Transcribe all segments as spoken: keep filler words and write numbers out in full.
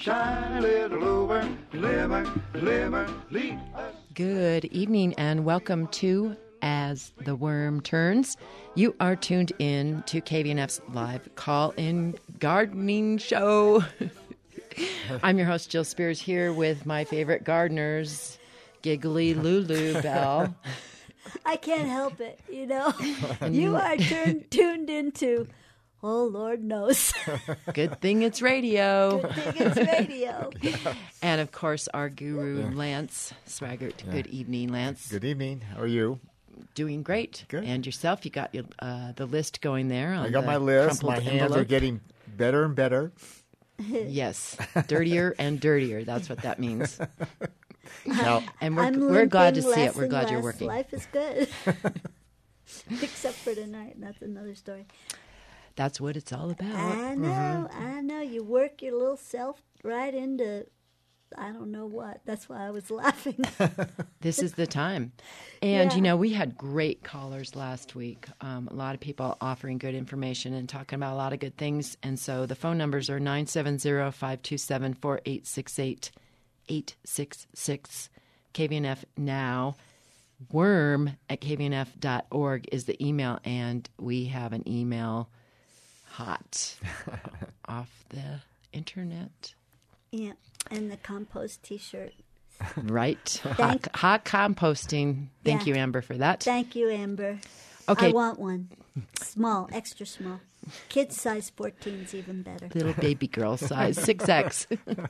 shine a little over, glimmer, glimmer, lead us. Good evening and welcome to As the Worm Turns. You are tuned in to K V N F's live call-in gardening show. I'm your host, Jill Spears, here with my favorite gardeners, Giggly Lulu Bell. I can't help it, you know. You are turned, tuned into, oh, Lord knows. Good thing it's radio. Good thing it's radio. And, of course, our guru, Lance Swaggart. Yeah. Good evening, Lance. Good evening. How are you? Doing great. Good. And yourself, you got your, uh, the list going there. On I got the my list. My crumpled hands envelope. are getting better and better. Yes, dirtier and dirtier. That's what that means. Now, And we're, I'm we're glad to limping see it. less We're and glad you're less. working. Life is good. Except for tonight. That's another story. That's what it's all about. I know. I know. You work your little self right into, I don't know what. That's why I was laughing. This is the time. And, Yeah. you know, we had great callers last week. Um, a lot of people offering good information and talking about a lot of good things. And so the phone numbers are nine seven zero, five two seven, four eight six eight, eight six six. K V N F Now. Worm at k v n f dot org is the email. And we have an email hot off the internet. Yeah. And the compost T-shirt. Right. Hot, Thank- hot composting. Thank Yeah. you, Amber, for that. Thank you, Amber. Okay. I want one. Small, extra small. Kids size fourteen is even better. Little baby girl size, six X.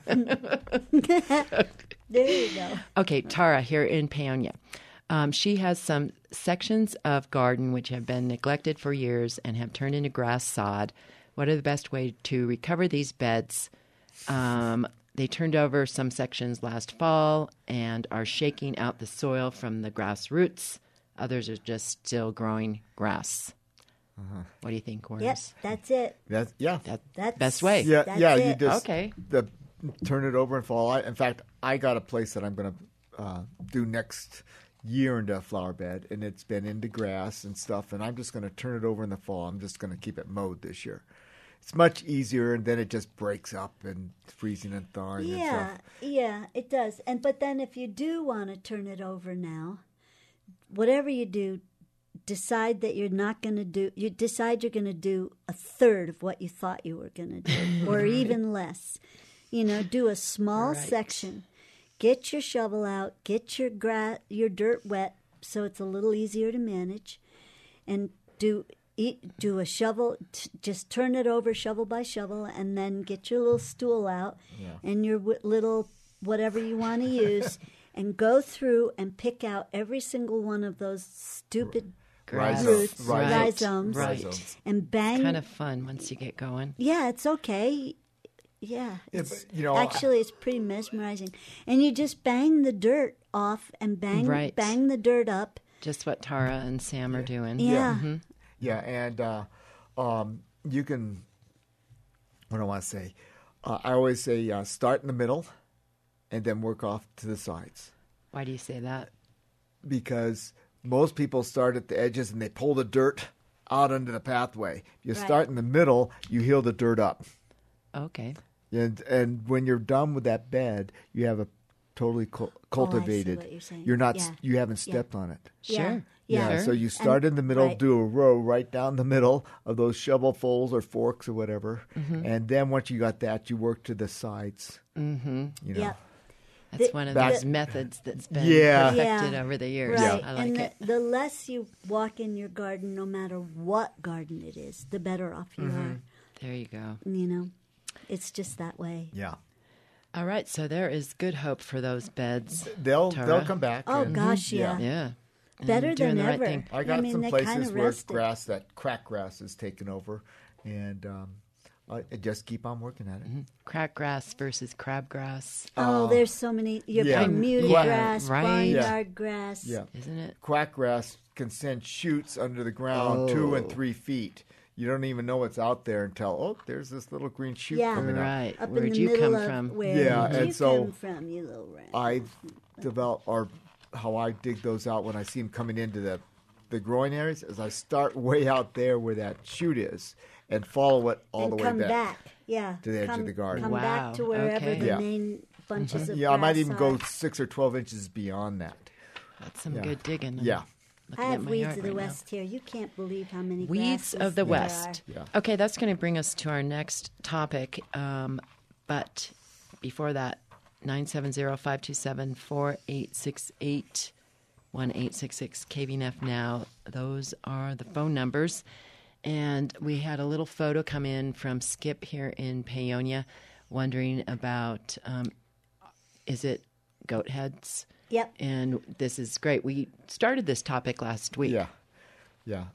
There you go. Okay, Tara here in Paonia. Um, she has some sections of garden which have been neglected for years and have turned into grass sod. What are the best way to recover these beds? Um, they turned over some sections last fall and are shaking out the soil from the grass roots. Others are just still growing grass. What do you think, Worms? Yep, that's it. that's, yeah. That, That's best way. Yeah, That's yeah. You it. just Okay. the, turn it over and fall. I, in fact, I got a place that I'm going to uh, do next year into a flower bed, and it's been into grass and stuff, and I'm just going to turn it over in the fall. I'm just going to keep it mowed this year. It's much easier, and then it just breaks up and freezing and thawing and Yeah, stuff. yeah, it does. And but then if you do want to turn it over now, whatever you do, decide that you're not going to do. You decide you're going to do a third of what you thought you were going to do, or even less. You know, do a small Right. section. Get your shovel out. Get your gra- your dirt wet, so it's a little easier to manage, and do. Eat, do a shovel, t- just turn it over shovel by shovel, and then get your little stool out and your w- little whatever you want to use, and go through and pick out every single one of those stupid Grass. roots, Right. rhizomes, Right. Rhizomes. and bang. Kind of fun once you get going. Yeah, it's okay. Yeah, Yeah, it's, but, you know, actually, it's pretty mesmerizing. And you just bang the dirt off and bang Right. bang the dirt up. Just what Tara and Sam are doing. Yeah. Mm-hmm. Yeah, and uh, um, you can, what do I want to say? Uh, I always say uh, start in the middle and then work off to the sides, Why do you say that? because most people start at the edges and they pull the dirt out under the pathway. If you Right. start in the middle, you heal the dirt up. Okay. And, and when you're done with that bed, you have a totally cul- cultivated. what you're saying. You're not, Yeah. you haven't Yeah. stepped on it. Sure. Yeah. Sure. So you start And- in the middle, right. do a row right down the middle of those shovel folds or forks or whatever, Mm-hmm. and then once you got that, you work to the sides. Mm-hmm. You know, Yep. That's The- one of Back- those methods that's been Yeah. perfected Yeah. over the years. Right. I like and the, it. the less you walk in your garden, no matter what garden it is, the better off you Mm-hmm. There you go. are. You know, it's just that way. yeah. All right. So there is good hope for those beds. They'll Tara? they'll come back. Oh, and- gosh, yeah. Yeah. And Better doing than the right ever. thing. I got mean, some they places kinda where rested. grass, that crack grass, is taken over, and um, I, I just keep on working at it. Crack grass versus crabgrass, Oh, Uh, there's so many. Your yeah. Bermuda Yeah, grass, right. barnyard grass. Yeah, isn't it? quack grass can send shoots under the ground two and Oh. three feet. You don't even know what's out there until, oh, there's this little green shoot Yeah. coming up. Right. Up Where'd in the you middle come of from? where Yeah, did and you so come from, you little rat? I develop, or how I dig those out when I see them coming into the the groin areas is I start way out there where that shoot is and follow it all and the way come back. back. Yeah. to the edge of come, the garden. Come Wow, back to wherever okay. the Yeah. main bunches of Yeah, I might grass even go are. six or twelve inches beyond that. That's some Yeah. good digging. I'm Yeah. looking I at have my weeds yard of the right now. West here. You can't believe how many Weeds grasses of the there West. are. Yeah. Okay, that's going to bring us to our next topic. Um, but before that, nine seven zero, five two seven, four eight six eight, one eight six six K V N F now. Those are the phone numbers. And we had a little photo come in from Skip here in Paonia wondering about, um, is it goat heads? Yep. And this is great. We started this topic last week. Yeah. Yeah.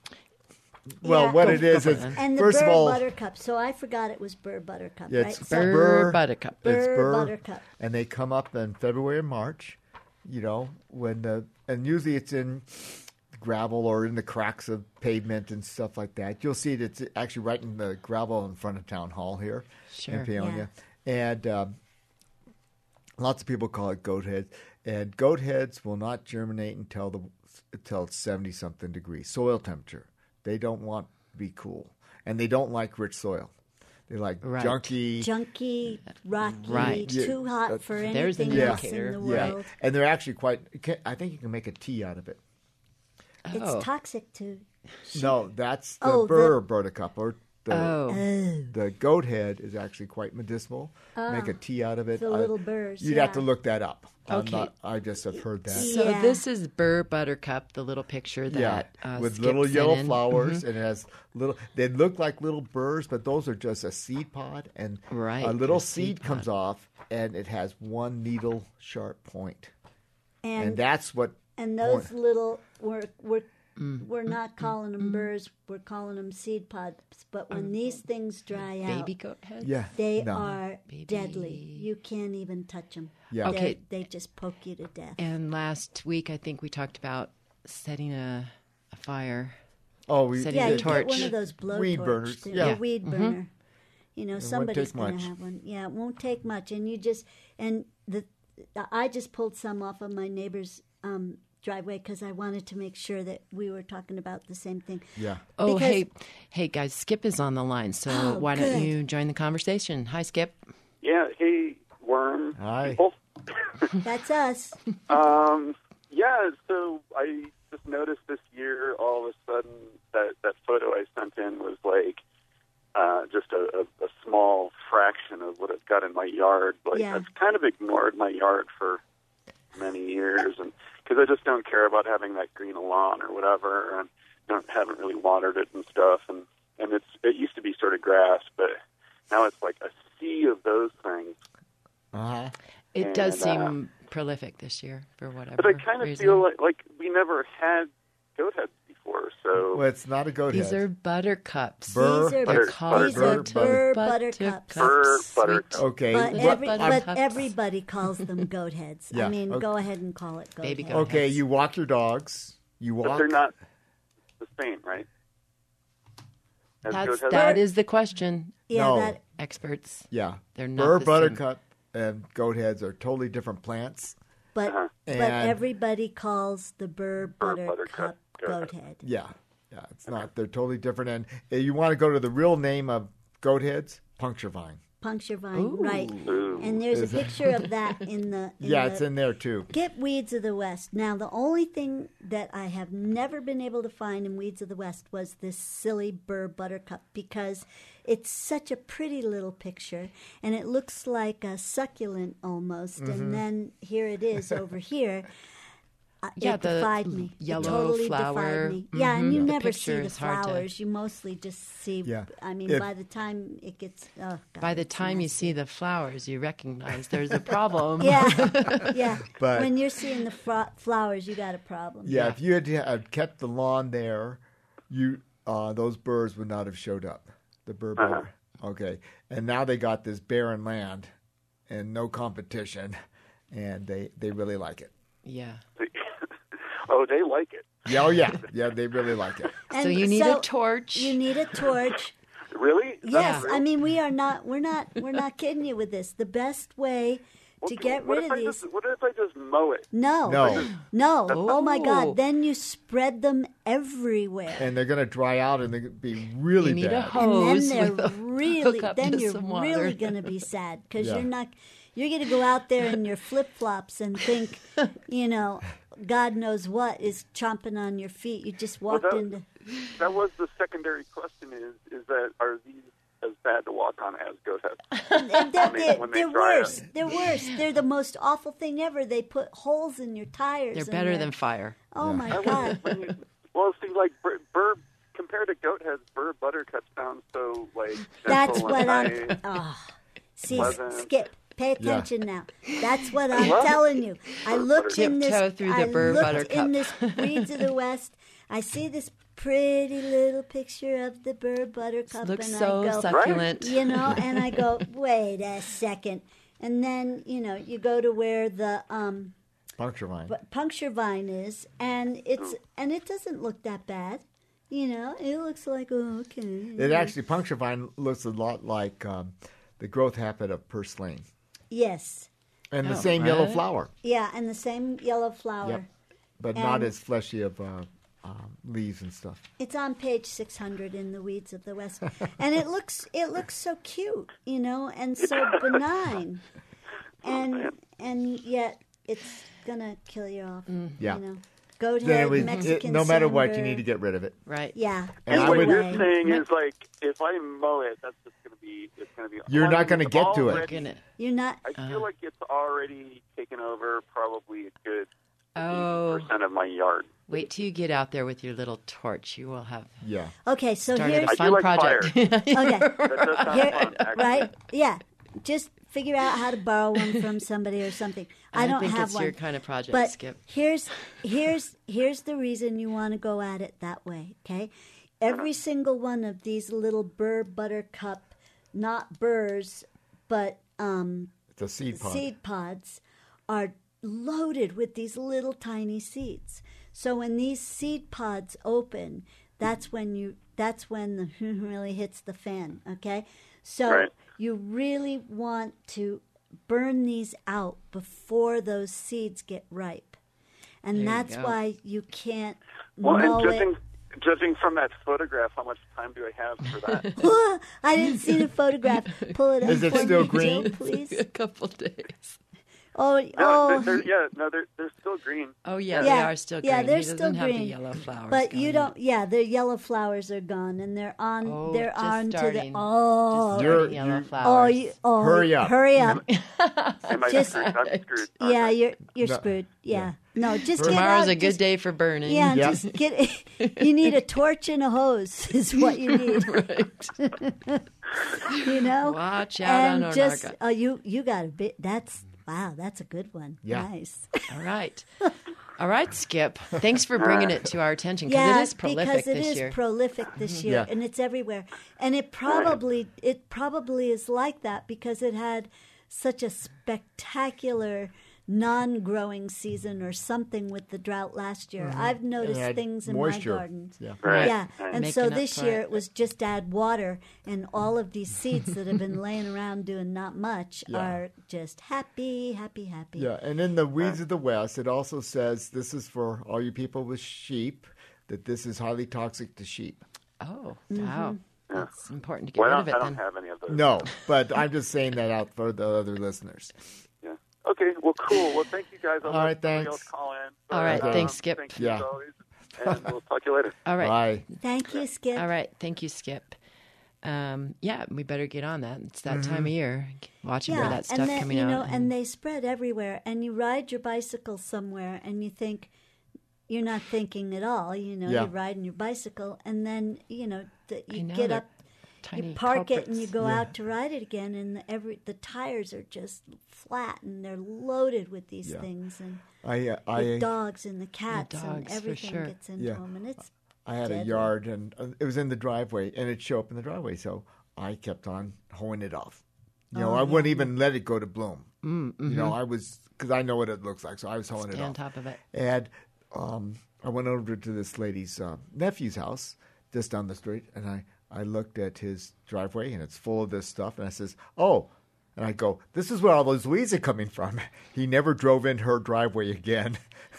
Well, Yeah. what Go- it is go is for it. And the first burr of all, buttercup. So I forgot it was burr buttercup, Yeah, right? it's So, Burr, Burr- buttercup. it's Burr burr, buttercup. and they come up in February and March. You know, when the and usually it's in gravel or in the cracks of pavement and stuff like that. You'll see it. It's actually right in the gravel in front of Town Hall here Sure. in Paonia, and um, lots of people call it goat heads. And goat heads will not germinate until the until it's seventy something degrees soil temperature. They don't want to be cool, and they don't like rich soil. They like Right. junky. junky, rocky, Right. too Yeah, hot uh, for there's an anything else indicator. in the Yeah, world. and they're actually quite. you can- I think you can make a tea out of it. Oh. It's toxic to sheep. No, that's the Oh, the- burr buttercup, or the Oh. Oh, the goat head is actually quite medicinal. Make a tea out of it. the I- little burrs, You'd have to yeah. look that up. I'm Okay. not- I just have heard that. So Yeah. this is Burr Buttercup, the little picture Yeah, that uh, with Skip little sent yellow in. flowers, and it has little. They look like little burrs, but those are just a seed pod, and Right, a little a seed seed comes pod. off, and it has one needle sharp point, and, and that's what. and those point- little we're we're Mm. we're not calling them burrs. We're calling them seed pods. But when these things dry out, Baby goat heads? Yeah, they no. are Baby. deadly. You can't even touch them. Yeah. Okay. they just poke you to death. And last week, I think we talked about setting a, a fire. Oh, we Setting Yeah, the you torch. get one of those blow Weed torch, burners, the, yeah. the weed burner. You know, won't somebody's take going much. to have one. Yeah, it won't take much, and you just and the I just pulled some off of my neighbor's um, driveway because I wanted to make sure that we were talking about the same thing. Yeah. Oh, Because- hey, hey, guys, Skip is on the line, so Oh, why good. don't you join the conversation? Hi, Skip. Yeah, hey, Worm. Hi. People. That's us. Um, yeah, so I just noticed this year, all of a sudden, that, that photo I sent in was like uh, just a, a, a small fraction of what I've got in my yard. Like, Yeah. I've kind of ignored my yard for many years, and because I just don't care about having that green lawn or whatever, and don't haven't really watered it and stuff, and and it's it used to be sort of grass, but now it's like a sea of those things. Uh huh. It does And, uh, seem prolific this year for whatever But I kind of reason. feel like like we never had goat heads before, so Well, it's not a goat These head. are buttercups. Burr These are, Butter- called these are butter- burr buttercups. buttercups. Burr Sweet. buttercup. Okay. But, Little every, but buttercups. everybody calls them goat heads. Yeah, I mean, okay. go ahead and call it goat Baby head. goat. Okay, heads. you walk your dogs. You but walk. they're not the same, right? As That's, goat heads that are? is the question, Yeah, No. that experts. Yeah. They're not Burr the same. buttercup and goat heads are totally different plants. but Uh-huh. but And- everybody calls the burr Burr buttercup buttercup goat goat head. Yeah. Yeah, it's not. They're totally different. And uh, you want to go to the real name of goat heads? Puncture vine. Puncture vine, Ooh. right? Ooh. And there's a Is it- picture of that in the in Yeah, the, it's in there too. Get Weeds of the West. Now, the only thing that I have never been able to find in Weeds of the West was this silly burr buttercup because it's such a pretty little picture and it looks like a succulent almost. Mm-hmm. And then here it is over here. Uh, Yeah, it the defied me. It yellow totally flower. defied me. Yeah, and Mhm. you The never see picture the is hard to- flowers. You mostly just see. Yeah. I mean, If- by the time it gets, oh God, By the it's time you messy. see the flowers, you recognize there's a problem. Yeah, yeah. But- when you're seeing the fro- flowers, you got a problem. Yeah, Yeah. if you had had kept the lawn there, you uh, those birds would not have showed up. The burr Uh-huh. butter. Okay, and now they got this barren land and no competition, and they they really like it. Yeah. Oh, they like it. Yeah, oh yeah, yeah, they really like it. So And you need so a torch. You need a torch. Really? Is that Yes, real? I mean we are not. We're not. We're not kidding you with this. The best way What to do- get what rid if of I these. Just, what if I just mow it. No, No. no. Oh my Oh. God! Then you spread them everywhere. And they're going to dry out and they're going to be really You need a bad. hose. and then with they're a really hook up then to you're some water. really going to be sad because Yeah. you're not you're going to go out there in your flip-flops and think, you know, God knows what is chomping on your feet. You just walked that- into That was the secondary question: is is that are these as bad to walk on as goat heads? and they're, When they- they're, when they they're dry worse. out. They're worse. They're the most awful thing ever. They put holes in your tires. They're and better they're- than fire. Oh my I God! when you, well, see, like Burr, Burr compared to goat heads, Burr buttercup sounds so like That's gentle what and I'm. nice. Oh, see, Pleasant. Skip. Pay attention now. That's what I'm What? telling you. I looked in this. Tiptoe through the I Burr looked Buttercup. in this Weeds of the West. I see this pretty little picture of the Burr Buttercup, Looks and so I go, succulent. you know, and I go, wait a second, and then you know, you go to where the um, Puncture vine. bu- puncture vine is, and it's Hmm. and it doesn't look that bad. You know, it looks like oh, okay. It actually, puncture vine looks a lot like um, the growth habit of purslane. Yes, And the Oh, same yellow right. flower. yeah, and the same yellow flower. Yep. But not And- as fleshy of uh, um, leaves and stuff. It's on page six hundred in the Weeds of the West, and it looks it looks so cute, you know, and so benign, and and yet it's gonna kill you off. Yeah. You know, goat Then head, it was, Mexican it, no matter what, you sandbird. need to get rid of it. Right. Yeah, And And I what would- you're anyway. saying is like, if I mow it, that's just going to be, it's going to be. You're not gonna it's get to it. already- Gonna- You're not. I feel like it's already taken over probably a good Oh, percent of my yard. wait till you get out there with your little torch. You will have Yeah. Okay, so started here's a I do fun like project. okay. That does sound Here, fun, actually. right? Yeah, just figure out how to borrow one from somebody or something. I, I don't think have it's one. your kind of project, but Skip. here's here's here's the reason you want to go at it that way. Okay, every single one of these little Burr Buttercup, not burrs, but um, It's a seed pod. seed pods, are loaded with these little tiny seeds. So when these seed pods open, that's when you that's when the really hits the fan, okay? So Right. you really want to burn these out before those seeds get ripe. And There you that's go. why you can't Well, mow and judging, it. judging from that photograph, how much time do I have for that? I didn't see the photograph. Pull it up Is it for still me, green? Jill, please. a couple days. Oh, No, oh. they're, they're, yeah, no, they're they're still green. Oh yeah, they Yeah, are still green. yeah, they're he doesn't still have the green. yellow flowers. But going you yet. don't. Yeah, the yellow flowers are gone, and they're on. Oh, they're just on to the. starting. Oh, Just You're- starting yellow you're- flowers. oh, you, oh, Hurry up. Hurry up! Am I Just- screwed? I'm screwed. aren't yeah, I? you're you're No, screwed. Yeah. yeah. No, just get Tomorrow's out. a good just, day for burning. Yeah, Yeah. just get. You need a torch and a hose is what you need. You know. Watch out and on just Onarga. oh, you you got a bit. That's wow. That's a good one. Yeah. Nice. All right. All right, Skip. Thanks for bringing it to our attention because Yeah, it is prolific because it this is year. prolific this year, Yeah. and it's everywhere. And it probably it probably is like that because it had such a spectacular non-growing season or something with the drought last year. I've noticed had things in moisture. my gardens. Yeah. Right. Yeah, right. and Making so up this for year it. it was just add water, and all of these seeds that have been laying around doing not much Yeah. are just happy, happy, happy. Yeah, and in the Weeds of the West, it also says this is for all you people with sheep, that this is highly toxic to sheep. Oh, Mm-hmm. wow. That's important to get Well, I rid of don't, it I don't then. have any of those. No, but I'm just saying that out for the other listeners. Yeah. Okay. Well, cool. Well, thank you guys. I'll All let right, somebody thanks. else call in. All right, Um, thanks, Skip. Thank you Yeah. as always, and we'll talk to you later. All right. Bye. Thank you, Skip. All right. Thank you, Skip. Um, yeah, we better get on that. It's that Mm-hmm. time of year. Watching for that stuff and then, coming you know, out. and they spread everywhere. And you ride your bicycle somewhere, and you think you're not thinking at all. You know, Yeah. you're riding your bicycle, and then you know the, I you know, get they're up, tiny you park it, and you culprits. go out to ride it again, and the, every the tires are just flat, and they're loaded with these Yeah. things, and I uh, the I dogs and the cats and dogs, for everything sure. gets into Yeah. them, and it's I had a deadly. yard and uh, it was in the driveway and it'd show up in the driveway, so I kept on hoeing it off. You know, Oh, I wouldn't yeah. even let it go to bloom. Mm, You know, I was because I know what it looks like, so I was hoeing Stay it on off. top of it. And um, I went over to this lady's uh, nephew's house just down the street, and I, I looked at his driveway, and it's full of this stuff. And I says, "Oh, And I go, this is where all those weeds are coming from. He never drove in her driveway again.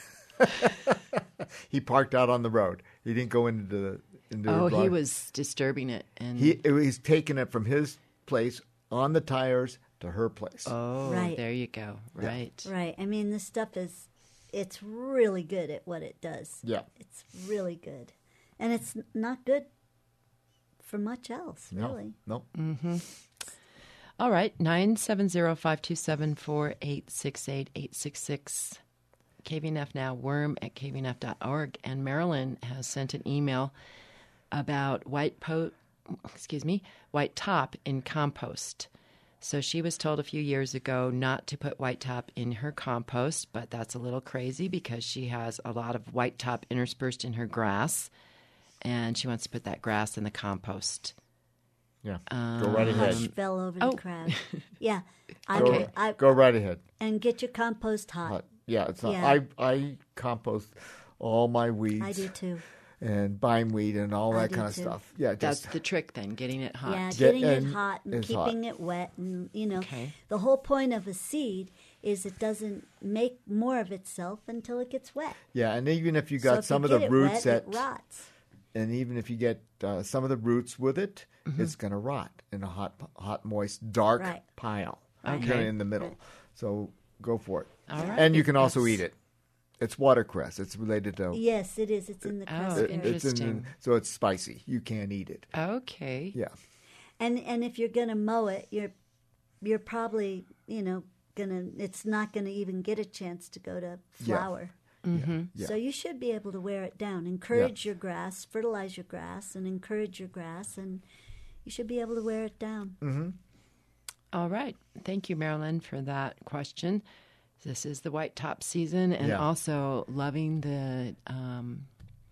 He parked out on the road. He didn't go into the into Oh, her he driveway. was disturbing it. And He he's taking it from his place on the tires to her place. Oh, Right. there you go. Right. Right. I mean, this stuff is, it's really good at what it does. Yeah. It's really good. And it's not good for much else, No, really. no. All right. nine seven zero, five two seven, four eight six eight, eight six six. K V N F Now, worm at k v n f dot org. And Marilyn has sent an email about white po- excuse me, white top in compost. So she was told a few years ago not to put white top in her compost, but that's a little crazy because she has a lot of white top interspersed in her grass, and she wants to put that grass in the compost. Yeah. Go right ahead. Hush fell over Oh. the crowd. Yeah. I, Go, would- I, go right ahead. and get your compost hot. Hot. Yeah, it's not. Yeah. I I compost all my weeds. I do too. And bindweed and all I that do kind of too. stuff. Yeah, That's just the trick then, getting it hot. Yeah, Get- getting it and hot and it's keeping hot. it wet. And, you know, Okay. the whole point of a seed is it doesn't make more of itself until it gets wet. yeah. And even if you So got if some you of the get it roots wet, that, it rots. and even if you get uh, some of the roots with it, Mm-hmm. it's going to rot in a hot, hot, moist, dark Right. pile. Okay. Kinda in the middle. Right. So go for it. All right. And you can also That's- eat it. It's watercress. It's related to. Yes, it is. It's in the Oh, crust it- area. it's in, Interesting. so it's spicy. You can't eat it. Okay. Yeah. And and if you're gonna mow it, you're you're probably you know gonna. It's not gonna even get a chance to go to flower. Mm-hmm. Yeah. So you should be able to wear it down. Encourage your grass, fertilize your grass, and encourage your grass, and you should be able to wear it down. Mm-hmm. All right. Thank you, Marilyn, for that question. This is the white top season, and Yeah. also loving the um,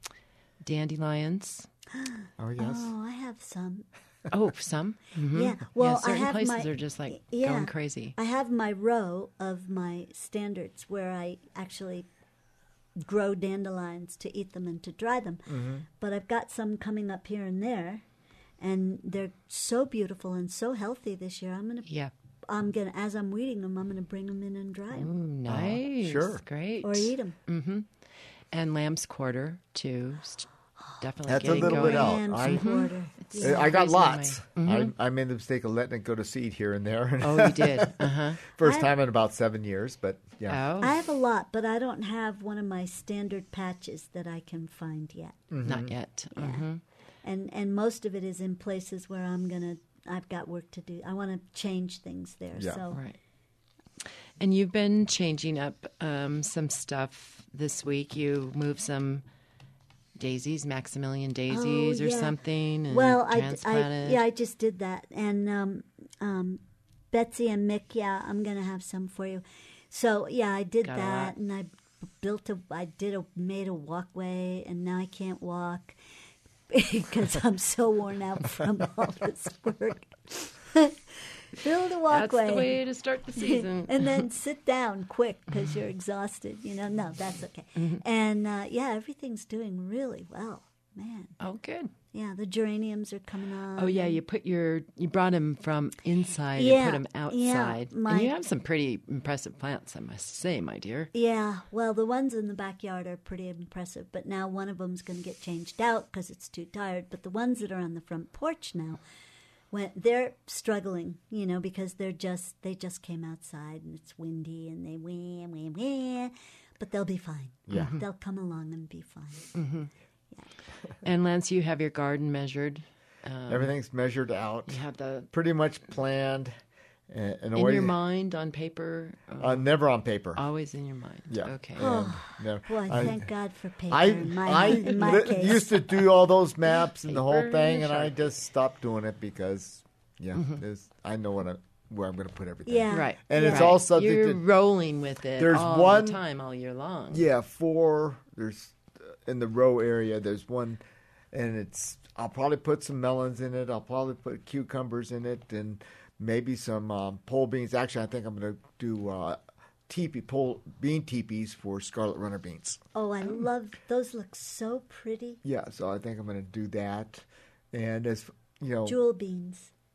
dandelions. Oh yes. Oh, I have some. Oh, some. Mm-hmm. Yeah. Well, yeah, certain I have places my, are just like yeah, going crazy. I have my row of my standards where I actually grow dandelions to eat them and to dry them. Mm-hmm. But I've got some coming up here and there, and they're so beautiful and so healthy this year. I'm gonna, Yeah. I'm gonna, as I'm weeding them, I'm gonna bring them in and dry Ooh, them nice. sure. Great. or eat them. Mm-hmm. And lamb's quarter too. St- Definitely That's a getting little going. bit out. Lamb's I- quarter. It's Yeah. I got crazy on my- lots. Mhm. I, I made the mistake of letting it go to seed here and there. Oh, you did. Uh huh. First I- time in about seven years, but yeah. Oh, I have a lot, but I don't have one of my standard patches that I can find yet. not yet. Mm-hmm. and and most of it is in places where I'm gonna I've got work to do. I want to change things there. Yeah. So Right. And you've been changing up um, some stuff this week. You moved some daisies, Maximilian daisies, Oh, or yeah. something, and well, I, I transplanted. yeah I just did that, and um, um, Betsy and Mick, yeah, I'm gonna have some for you. So yeah, I did Got a that, lot. and I built a I did a made a walkway, and now I can't walk because I'm so worn out from all this work. Build a That's walkway. the way to start the season. and then sit down quick because you're exhausted. You know, no, that's okay. And uh, yeah, everything's doing really well, man. Oh, good. Yeah, the geraniums are coming on. Oh, yeah. You put your you brought him from inside Yeah, and put him yeah, outside, my- and you have some pretty impressive plants, I must say, my dear. Yeah, well, the ones in the backyard are pretty impressive, but now one of them's going to get changed out because it's too tired. But the ones that are on the front porch now, when they're struggling, you know, because they're just they just came outside and it's windy and they wah wah wah, but they'll be fine. Yeah. They'll come along and be fine. And Lance, you have your garden measured. Um, Everything's measured out, You have the pretty much planned, and, and in always, your mind on paper. Uh, uh, never on paper. always in your mind. yeah. Okay. And never- Boy, I- thank God for paper I in my, I in my li- case. used to do all those maps and the whole Paper thing, and and I Sharpie. just stopped doing it because, yeah, there's, I know what I, where I'm going to put everything. Yeah. Right. And it's right. all subject You're to- rolling with it There's all one- the time, all year long. Yeah, four. There's uh, in the row area. There's one, and it's. I'll probably put some melons in it. I'll probably put cucumbers in it, and maybe some um, pole beans. Actually, I think I'm going to do uh, teepee pole bean teepees for scarlet runner beans. Oh, I love those. Look so pretty. Yeah, so I think I'm going to do that. And as you know, Jewel beans.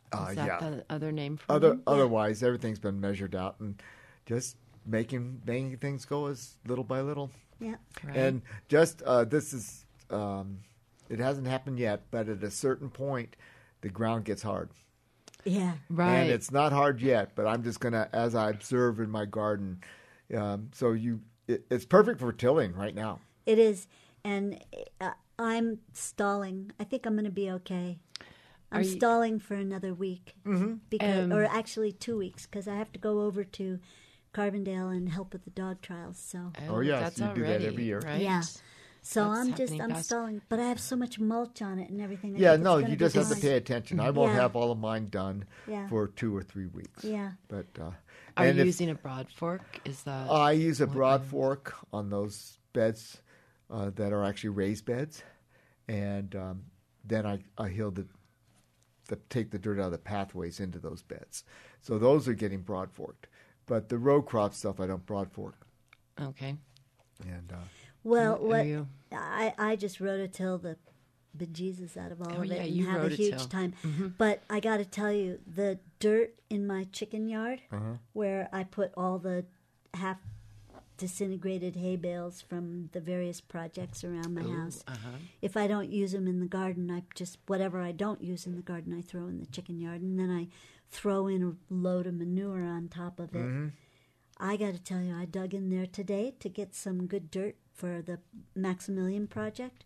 Uh, Is that yeah. the other name for Other them? otherwise, everything's been measured out and just making making things go as little by little. Yeah. Right. And just uh, this is um, it hasn't happened yet, but at a certain point, the ground gets hard. Yeah. Right. And it's not hard yet, but I'm just gonna, as I observe in my garden. Um, so you, it, it's perfect for tilling right now. It is. And uh, I'm stalling. I think I'm going to be okay. I'm Are you- stalling for another week, mm-hmm. because, Um, or actually two weeks, because I have to go over to Carbondale and help with the dog trials. So, Oh, yes, that's you do that already, every year. Right? yeah. So That's I'm just happening I'm fast. stalling, but I have so much mulch on it and everything. I Yeah, think it's no, gonna you be just have to fine. pay attention. I won't Yeah. have all of mine done Yeah. for two or three weeks. Yeah. But uh, Are and you if- using a broad fork? Is that I use a what broad you- fork on those beds uh, that are actually raised beds, and um, then I, I heal the, the take the dirt out of the pathways into those beds. So those are getting broad forked, but the row crop stuff I don't broad fork. Okay. And uh, Well, Are what you- I I just rototill the bejesus out of all Oh, of it yeah, and you have a huge rototill. time. But I got to tell you, the dirt in my chicken yard, where I put all the half disintegrated hay bales from the various projects around my house. Uh-huh. If I don't use them in the garden, I just whatever I don't use in the garden, I throw in the chicken yard, and then I throw in a load of manure on top of it. I got to tell you, I dug in there today to get some good dirt for the Maximilian project.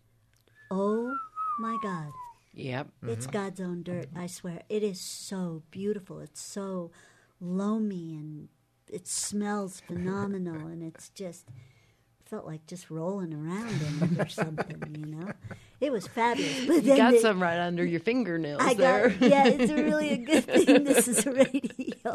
Oh my God. Yep. It's God's own dirt, I swear. It is so beautiful. It's so loamy and it smells phenomenal, and it's just felt like just rolling around in it or something, you know? It was fabulous. But You then got the- some right under your fingernails I there. got, yeah, it's a really a good thing this is a radio.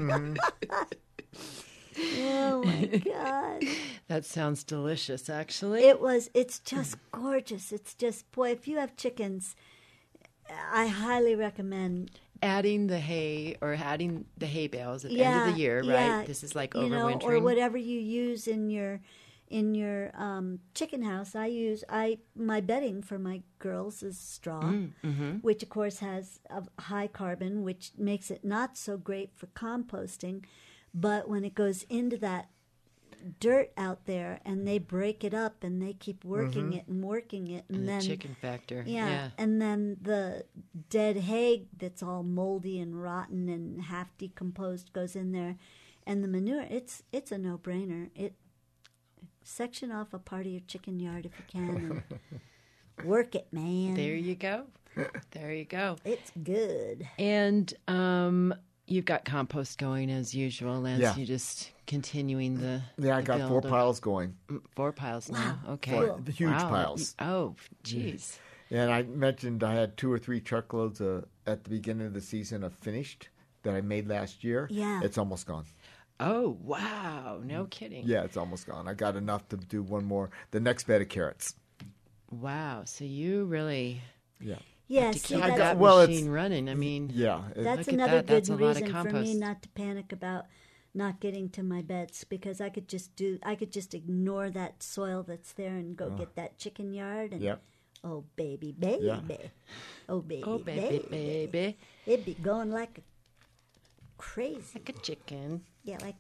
Oh my God. That sounds delicious, actually. It was, it's just gorgeous. It's just, boy, if you have chickens, I highly recommend. Adding the hay or adding the hay bales at the Yeah, end of the year, yeah, right? This is like you know, overwintering. or whatever you use in your in your um, chicken house. I use I my bedding for my girls is straw, Mm, mm-hmm. which of course has a high carbon, which makes it not so great for composting. But when it goes into that dirt out there and they break it up and they keep working it and working it, and, And the then chicken factor. yeah, Yeah. and then the dead hay that's all moldy and rotten and half decomposed goes in there, and the manure. It's it's a no brainer. It section off a part of your chicken yard if you can and work it, man. There you go. There you go. It's good. And um, you've got compost going as usual, Lance. Yeah. You're just continuing the. yeah, I the got four build of- piles going. Mm, Four piles now. Wow. Okay. Four- the huge Wow. piles. Oh, jeez. And I mentioned I had two or three truckloads uh, at the beginning of the season of finished that I made last year. Yeah. It's almost gone. Oh, wow. No kidding. Yeah, it's almost gone. I got enough to do one more, the next bed of carrots. Wow. So you really Yeah. Yeah, to see, keep I that's, got- that well, it's- machine running. I mean, Yeah. it- that's Look at another that. That's good a lot of reason for me compost. not to panic about not getting to my beds, because I could just do I could just ignore that soil that's there and go get that chicken yard and Yep. oh baby baby Yeah. oh baby oh, baby, baby. it'd be going like crazy. Like a chicken. Yeah, like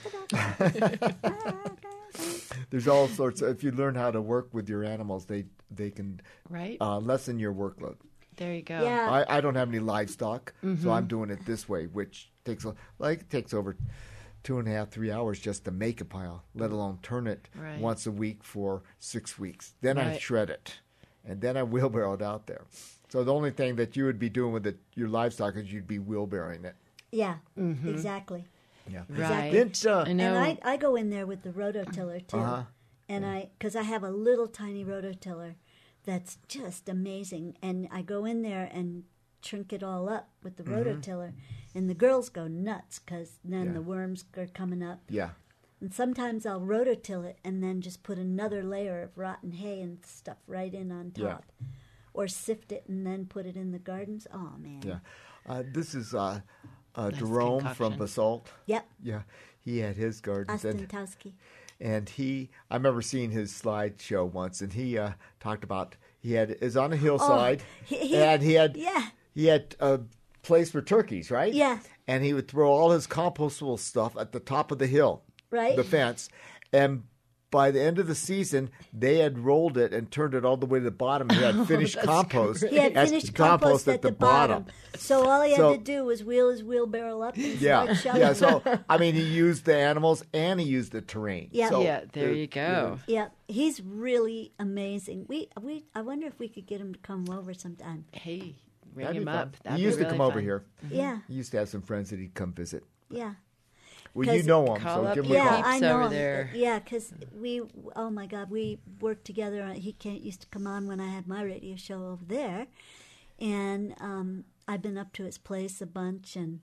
There's all sorts of, if you learn how to work with your animals, they they can Right? uh, lessen your workload. there you go. yeah. I, I don't have any livestock, so I'm doing it this way, which takes a- like it takes over two and a half, three hours just to make a pile, let alone turn it Right. once a week for six weeks. Then I Right. shred it, and then I wheelbarrow it out there. So the only thing that you would be doing with it, your livestock is you'd be wheelbarrowing it. yeah, exactly. Yeah. Right. Didn't, uh, I know. And I, I go in there with the rototiller too, Uh-huh. and I because I have a little tiny rototiller that's just amazing, and I go in there and shrink it all up with the rototiller, and the girls go nuts because then Yeah. the worms are coming up, Yeah. and sometimes I'll rototill it and then just put another layer of rotten hay and stuff right in on Yeah. top, or sift it and then put it in the gardens. Oh man, Yeah. Uh, this is uh, uh, Nice Jerome concoction. from Basalt. yep, Yeah. He had his gardens. And, Ostentowski. and he, I remember seeing his slideshow once, and he uh, talked about, he had, is on a hillside, he- he- and he had, yeah. he had uh, place for turkeys, right? Yeah. And he would throw all his compostable stuff at the top of the hill, Right. the fence. And by the end of the season, they had rolled it and turned it all the way to the bottom. He had finished compost. He had as finished compost at the bottom. So all he had So- to do was wheel his wheelbarrow up and Yeah, start shoveling. yeah. So I mean, he used the animals and he used the terrain. Yeah. So yeah, there it- you go. Yeah, he's really amazing. We we I wonder if we could get him to come over sometime. Hey, ring That'd him be up. fun. That'd He be used to really come over fun. here. Yeah, He used to have some friends that he'd come visit. yeah. Well, you 'Cause- know him, Call so up give him your a Yeah, call. peeps I know over him. there. Yeah, because we, oh my God, we worked together. on- He can't used to come on when I had my radio show over there, and um, I've been up to his place a bunch, and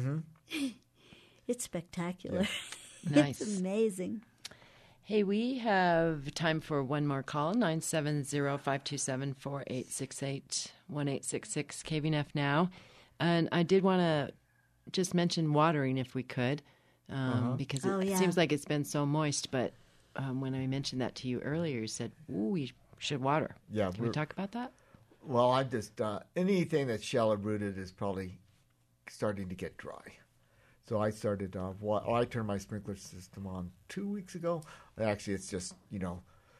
it's spectacular. Nice. It's amazing. Hey, we have time for one more call, nine seven zero, five two seven, four eight six eight, one eight six six, K V N F now. And I did want to just mention watering if we could, um, because it Oh, yeah. seems like it's been so moist. But um, when I mentioned that to you earlier, you said, ooh, we should water. Yeah, Can we we're- talk about that? Well, I just uh, anything that's shallow rooted is probably starting to get dry. So I started. Uh, wa- oh, I turned my sprinkler system on two weeks ago. Actually, it's just you know,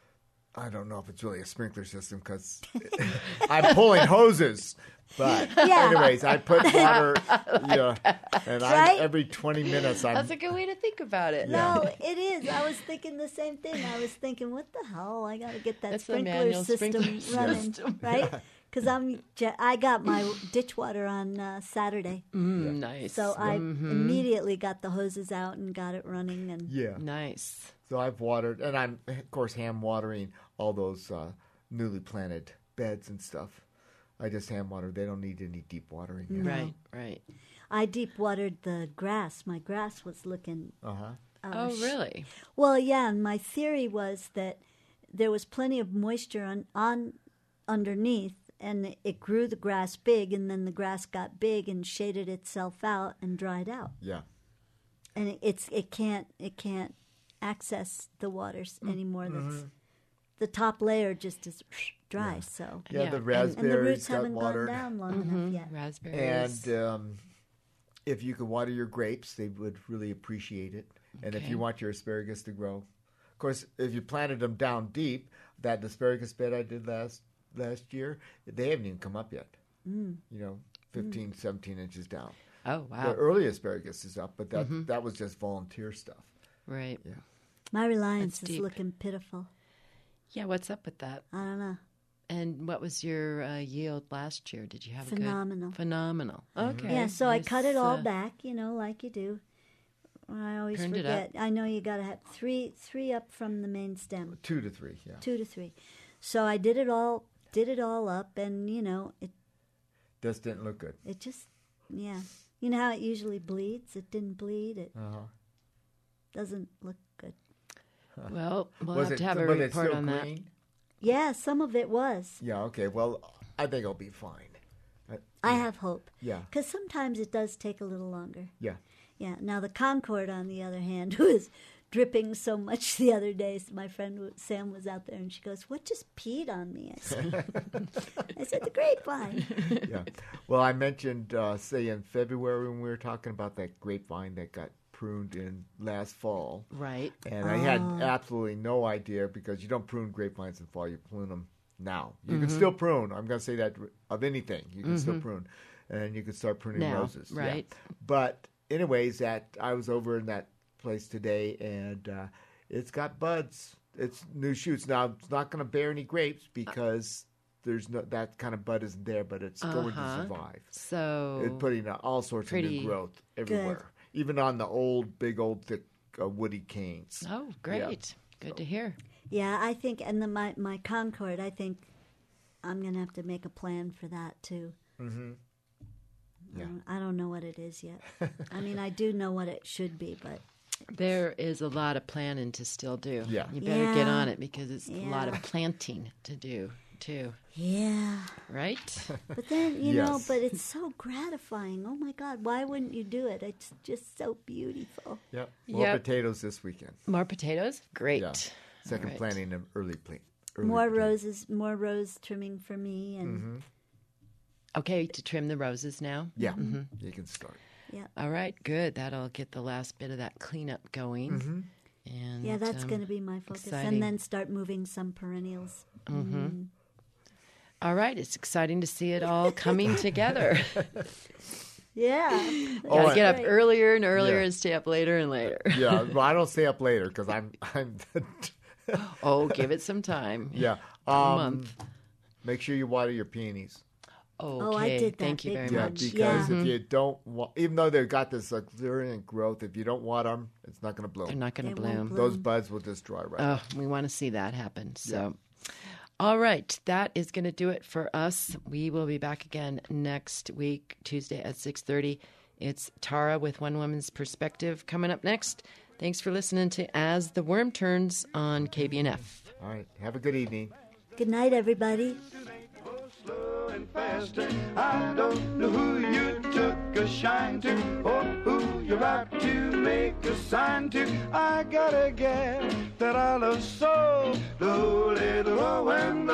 I don't know if it's really a sprinkler system because I'm pulling hoses. But Yeah. anyways, I put water, yeah, and I Right? every twenty minutes I'm. That's a good way to think about it. No, it is. I was thinking the same thing. I was thinking, what the hell? I got to get that That's the sprinkler manual system sprinkler running, system. right? Because I'm, je- I got my ditch water on uh, Saturday, Mm, nice. so I immediately got the hoses out and got it running. And yeah. Nice. So I've watered, and I'm of course hand watering all those uh, newly planted beds and stuff. I just hand water. They don't need any deep watering yet. Right, right. I deep watered the grass. My grass was looking. Uh huh. Uh, Oh, sh- really? Well, yeah. And my theory was that there was plenty of moisture on, on underneath, and it grew the grass big, and then the grass got big and shaded itself out and dried out. Yeah. And it, it's it can't it can't access the waters anymore. That's the top layer just is dry. So Yeah, Yeah, the and- raspberries and the roots got haven't watered. gone down long enough yet. Raspberries. And um, if you could water your grapes, they would really appreciate it. And if Okay. you want your asparagus to grow, of course, if you planted them down deep, that asparagus bed I did last last year, they haven't even come up yet. Mm. You know, fifteen, seventeen inches down. oh, The wow. early asparagus is up, but that that was just volunteer stuff. Right. Yeah. My reliance That's is deep. looking pitiful. Yeah, what's up with that? I don't know. And what was your uh, yield last year? Did you have Phenomenal. a good phenomenal? Okay. Yeah, so I Nice, cut it all uh, back, you know, like you do. I always Turned it forget. I know you got to have three three up from the main stem, Two to three, yeah. two to three. So I did it all, did it all up, and you know, it Just didn't look good. it just, yeah. You know how it usually bleeds? It didn't bleed. It Uh-huh. doesn't look good. Well, we'll was have it, to have a was it report still on that. green? Yeah, some of it was. Yeah, okay. Well, I think it'll be fine. Uh, I have hope. Yeah. Because sometimes it does take a little longer. Yeah. Yeah. Now the Concord, on the other hand, who is dripping so much the other day, my friend w- Sam was out there, and she goes, "What just peed on me?" I said, I said "The grapevine." Yeah. Well, I mentioned, uh, say, in February when we were talking about that grapevine that got pruned in last fall. Right. And I had absolutely no idea because you don't prune grapevines in fall, you prune them now. You Mm-hmm. can still prune. I'm going to say that of anything. You can still prune. And you can start pruning Now, roses. yeah. right. But, anyways, that I was over in that place today and uh, it's got buds. It's new shoots. Now, it's not going to bear any grapes because there's no that kind of bud isn't there, but it's going Uh-huh. to survive. So It's putting out all sorts of pretty new growth everywhere, even on the old, big, old, thick uh, woody canes. Oh, great. Good to hear. Yeah, I think, and the, my my Concord, I think I'm gonna have to make a plan for that too. Mm-hmm. Yeah. I, don't, I don't know what it is yet. I mean, I do know what it should be, but There is a lot of planning to still do. Yeah. You better get Yeah. on it because it's a lot Yeah. of planting to do too. yeah. Right? But then you know, Yes. but it's so gratifying. Oh my God, why wouldn't you do it? It's just so beautiful. Yep. More Yep. potatoes this weekend. More potatoes? Great. Yeah. Second right. planting and early plant. Early More plant. roses, more rose trimming for me, and Okay, to trim the roses now. Yeah, you can start. Yeah. All right, good. That'll get the last bit of that cleanup going. Mm-hmm. And Yeah, that's um, going to be my focus. exciting. And then start moving some perennials. All right, it's exciting to see it all coming together. Yeah. Oh, Gotta and- get up Great. earlier and earlier Yeah. and stay up later and later. Yeah, well, I don't stay up later because I'm, I'm. Oh, give it some time. yeah. A Um, month. Make sure you water your peonies. Okay, Oh, I did that thank you big very time. Yeah, much. because Yeah. if you don't, wa- even though they've got this luxuriant growth, if you don't water them, it's not going to bloom. They're not going They to won't bloom. bloom. Those buds will just dry right. Oh, we want to see that happen. So, all right, that is going to do it for us. We will be back again next week, Tuesday at six thirty. It's Tara with One Woman's Perspective coming up next. Thanks for listening to As the Worm Turns on K B N F. All right. Have a good evening. Good night, everybody. Slow and fast. I don't know who you took a shine to or who you're about to make a sign to. I gotta get that I love so. The little Owen